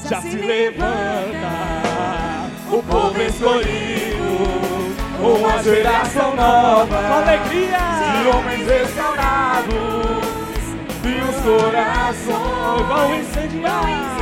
já se levanta o povo escolhido, uma geração nova, com alegria, de homens restaurados, e os corações vão incendiar.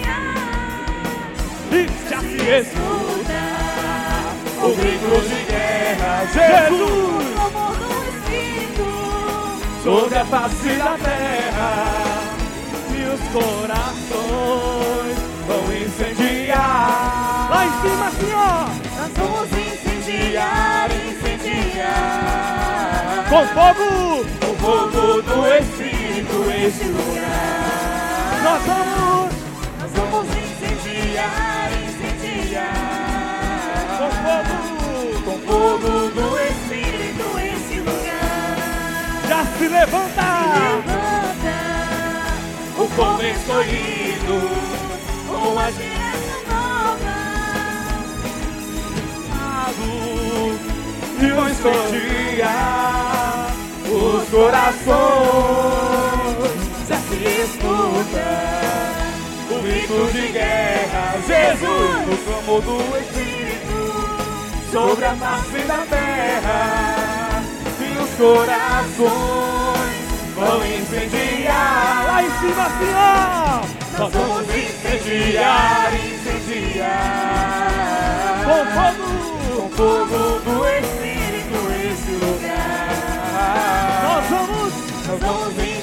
E já se escuta o grito de guerra, Jesus, o amor do Espírito, sobre a face da terra, e os corações vão incendiar. Lá em cima, Senhor, nós vamos incendiar, incendiar. com fogo, O fogo do Espírito este lugar. nós vamos incendiar, incendiar. com fogo, Com fogo do Espírito este lugar. já se levanta Levanta o povo escolhido, uma geração nova. e vão incendiar os corações. Já se escuta O grito de guerra, Jesus, no clamor do Espírito, sobre a face da terra, e os corações vão incendiar. Lá em cima, Senhor, nós vamos incendiar, incendiar. Com fogo do Espírito, esse lugar. Nós vamos incendiar.